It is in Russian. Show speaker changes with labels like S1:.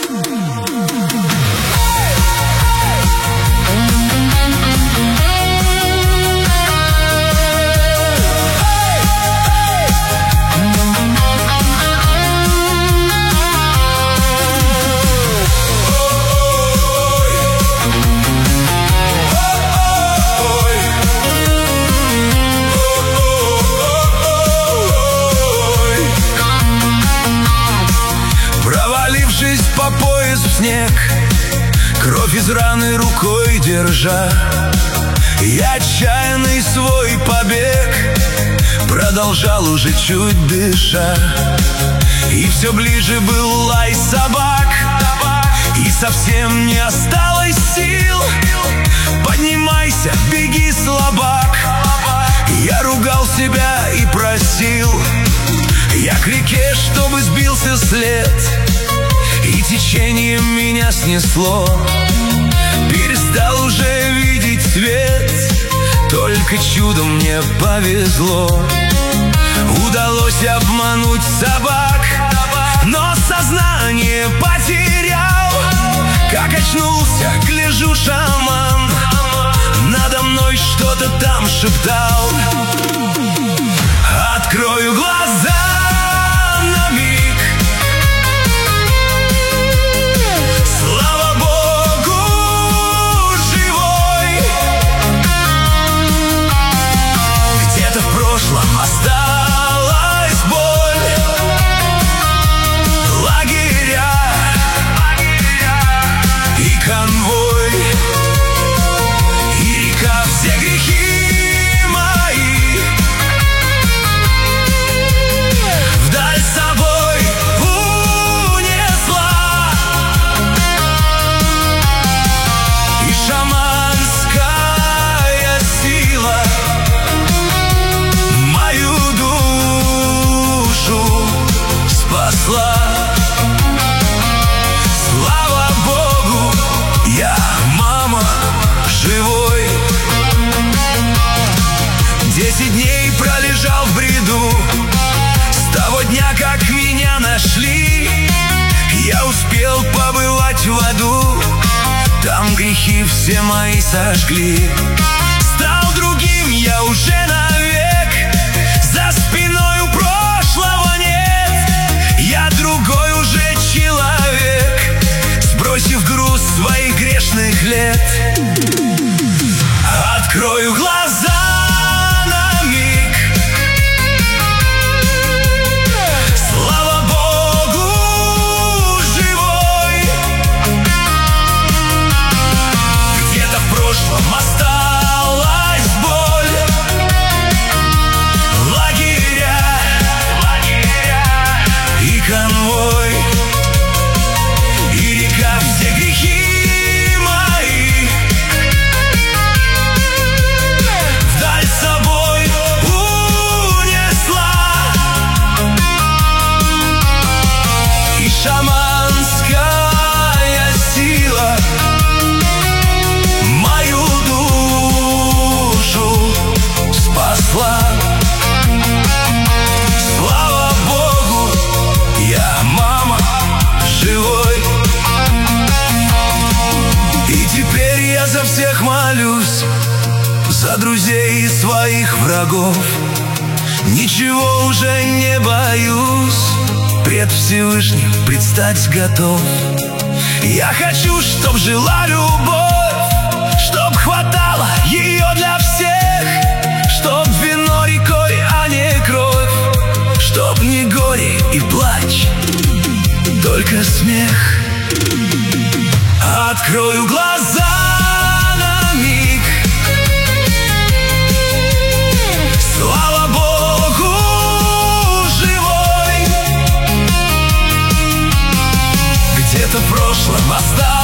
S1: По пояс в снег, кровь из раны рукой держа, я отчаянный свой побег продолжал уже чуть дыша. И все ближе был лай собак, и совсем не осталось сил. Поднимайся, беги, слабак. Я ругал себя и просил, я к реке, чтобы сбился след, и течением меня снесло. Перестал уже видеть свет, только чудом мне повезло. Удалось обмануть собак, но сознание потерял. Как очнулся, гляжу, шаман надо мной что-то там шептал. Открою глаза на миг, слава Богу, живой. Где-то в прошлом осталась боль, лагеря и конвой, и река, все грехи мои вдаль с собой унесла. И шаманская сила мою душу спасла. Слава Богу, я, мама, живой. 10 дней пролежал в бреду, с того дня, как меня нашли. Я успел побывать в аду, там грехи все мои сожгли. Стал другим я уже навек, за спиной у прошлого нет. Я другой уже человек, сбросив груз своих грешных лет. Открою глаза на миг, слава Богу, живой. Где-то в прошлом осталась боль, лагеря и конвой, и река, все грехи мои вдаль с собой унесла. И шаманская сила мою душу спасла. Слава Богу, я, мама, живой. И теперь я за всех молюсь, за друзей и своих врагов. Ничего уже не боюсь, пред Всевышним предстать готов. Я хочу, чтоб жила любовь, чтоб хватало ее для всех, чтоб вино рекой, а не кровь, чтоб не горе и плач, только смех. Открою глаза на миг, слава Богу, живой. Где-то в прошлом осталось